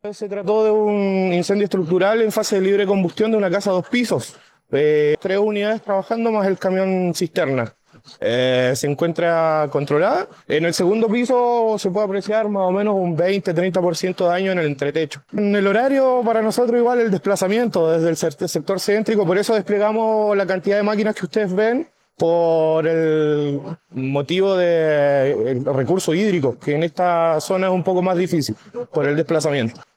Se trató de un incendio estructural en fase de libre combustión de una casa de 2 pisos. Tres unidades trabajando más el camión cisterna. Se encuentra controlada. En el segundo piso se puede apreciar más o menos un 20-30% de daño en el entretecho. En el horario, para nosotros igual el desplazamiento desde el sector céntrico, por eso desplegamos la cantidad de máquinas que ustedes ven, por el motivo del recurso hídrico, que en esta zona es un poco más difícil por el desplazamiento.